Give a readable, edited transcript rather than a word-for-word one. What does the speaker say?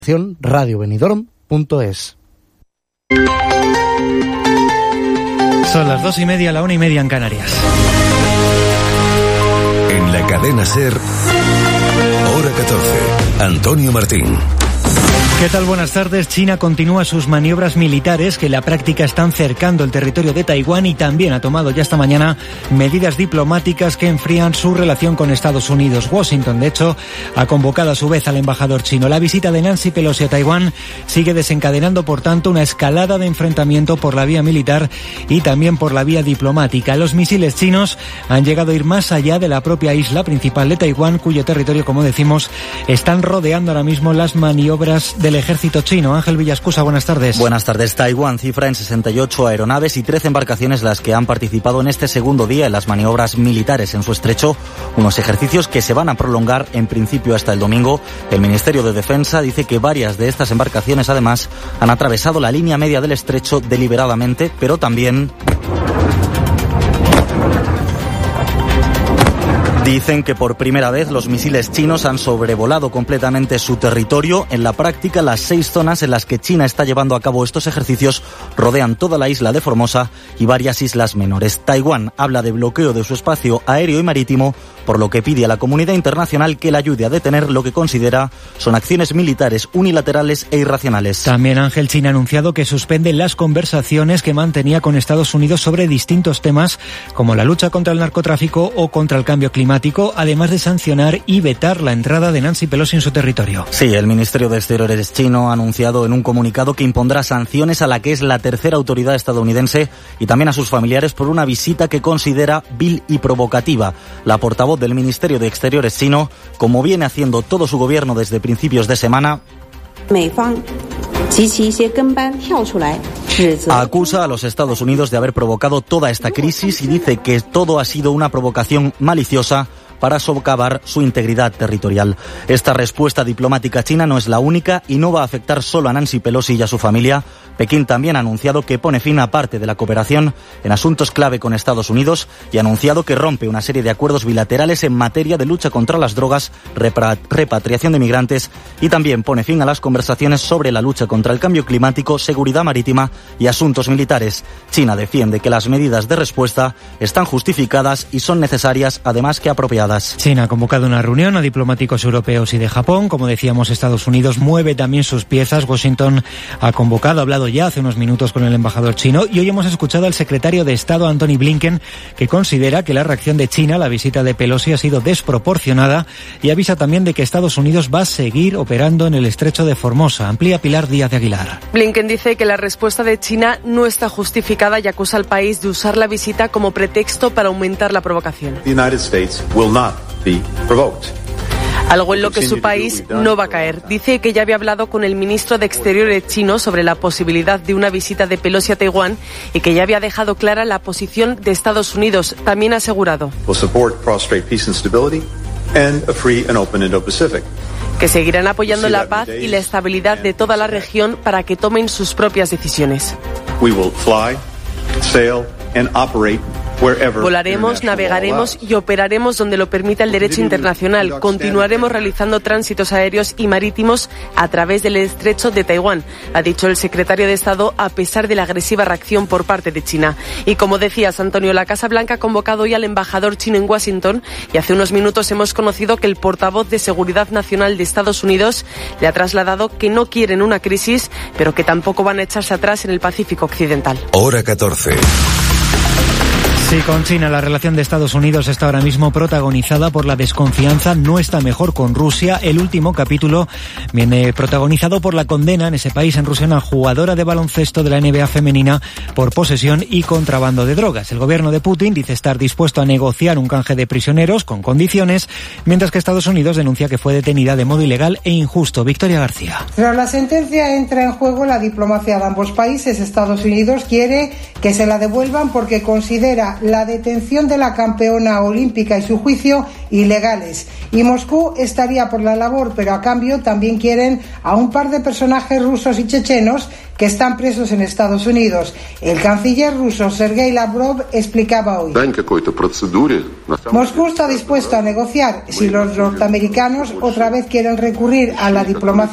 radiobenidorm.es. Son las 2:30, la 1:30 en Canarias. En la cadena SER, hora 14, Antonio Martín. ¿Qué tal? Buenas tardes. China continúa sus maniobras militares que en la práctica están cercando el territorio de Taiwán y también ha tomado ya esta mañana medidas diplomáticas que enfrían su relación con Estados Unidos. Washington, de hecho, ha convocado a su vez al embajador chino. La visita de Nancy Pelosi a Taiwán sigue desencadenando, por tanto, una escalada de enfrentamiento por la vía militar y también por la vía diplomática. Los misiles chinos han llegado a ir más allá de la propia isla principal de Taiwán, cuyo territorio, como decimos, están rodeando ahora mismo las maniobras del ejército chino. Ángel Villascusa, buenas tardes. Buenas tardes. Taiwán cifra en 68 aeronaves y 13 embarcaciones las que han participado en este segundo día en las maniobras militares en su estrecho, unos ejercicios que se van a prolongar en principio hasta el domingo. El Ministerio de Defensa dice que varias de estas embarcaciones además han atravesado la línea media del estrecho deliberadamente, pero también dicen que por primera vez los misiles chinos han sobrevolado completamente su territorio. En la práctica, las 6 zonas en las que China está llevando a cabo estos ejercicios rodean toda la isla de Formosa y varias islas menores. Taiwán habla de bloqueo de su espacio aéreo y marítimo, por lo que pide a la comunidad internacional que le ayude a detener lo que considera son acciones militares unilaterales e irracionales. También, Ángel, China ha anunciado que suspende las conversaciones que mantenía con Estados Unidos sobre distintos temas como la lucha contra el narcotráfico o contra el cambio climático, además de sancionar y vetar la entrada de Nancy Pelosi en su territorio. Sí, el Ministerio de Exteriores chino ha anunciado en un comunicado que impondrá sanciones a la que es la tercera autoridad estadounidense y también a sus familiares por una visita que considera vil y provocativa. La portavoz del Ministerio de Exteriores chino, como viene haciendo todo su gobierno desde principios de semana, acusa a los Estados Unidos de haber provocado toda esta crisis y dice que todo ha sido una provocación maliciosa para socavar su integridad territorial. Esta respuesta diplomática china no es la única y no va a afectar solo a Nancy Pelosi y a su familia. Pekín también ha anunciado que pone fin a parte de la cooperación en asuntos clave con Estados Unidos y ha anunciado que rompe una serie de acuerdos bilaterales en materia de lucha contra las drogas, repatriación de migrantes y también pone fin a las conversaciones sobre la lucha contra el cambio climático, seguridad marítima y asuntos militares. China defiende que las medidas de respuesta están justificadas y son necesarias, además que apropiadas. China ha convocado una reunión a diplomáticos europeos y de Japón. Como decíamos, Estados Unidos mueve también sus piezas. Washington ha convocado, ha hablado ya hace unos minutos con el embajador chino y hoy hemos escuchado al secretario de Estado, Antony Blinken, que considera que la reacción de China a la visita de Pelosi ha sido desproporcionada y avisa también de que Estados Unidos va a seguir operando en el estrecho de Formosa. Amplía Pilar Díaz de Aguilar. Blinken dice que la respuesta de China no está justificada y acusa al país de usar la visita como pretexto para aumentar la provocación. Algo en lo que su país no va a caer. Dice que ya había hablado con el ministro de Exteriores chino sobre la posibilidad de una visita de Pelosi a Taiwán y que ya había dejado clara la posición de Estados Unidos. También ha asegurado que seguirán apoyando la paz y la estabilidad de toda la región para que tomen sus propias decisiones. Volaremos, navegaremos y operaremos donde lo permita el derecho internacional. Continuaremos realizando tránsitos aéreos y marítimos a través del estrecho de Taiwán, ha dicho el secretario de Estado, a pesar de la agresiva reacción por parte de China. Y como decías, Antonio, la Casa Blanca ha convocado hoy al embajador chino en Washington y hace unos minutos hemos conocido que el portavoz de Seguridad Nacional de Estados Unidos le ha trasladado que no quieren una crisis, pero que tampoco van a echarse atrás en el Pacífico Occidental. Hora 14. Sí, con China la relación de Estados Unidos está ahora mismo protagonizada por la desconfianza. No está mejor con Rusia. El último capítulo viene protagonizado por la condena en ese país, en Rusia, a una jugadora de baloncesto de la NBA femenina por posesión y contrabando de drogas. El gobierno de Putin dice estar dispuesto a negociar un canje de prisioneros con condiciones, mientras que Estados Unidos denuncia que fue detenida de modo ilegal e injusto. Victoria García. Tras la sentencia entra en juego la diplomacia de ambos países. Estados Unidos quiere que se la devuelvan porque considera la detención de la campeona olímpica y su juicio ilegales. Y Moscú estaría por la labor, pero a cambio también quieren a un par de personajes rusos y chechenos que están presos en Estados Unidos. El canciller ruso Sergei Lavrov explicaba hoy: Moscú está dispuesto a negociar si los norteamericanos otra vez quieren recurrir a la diplomacia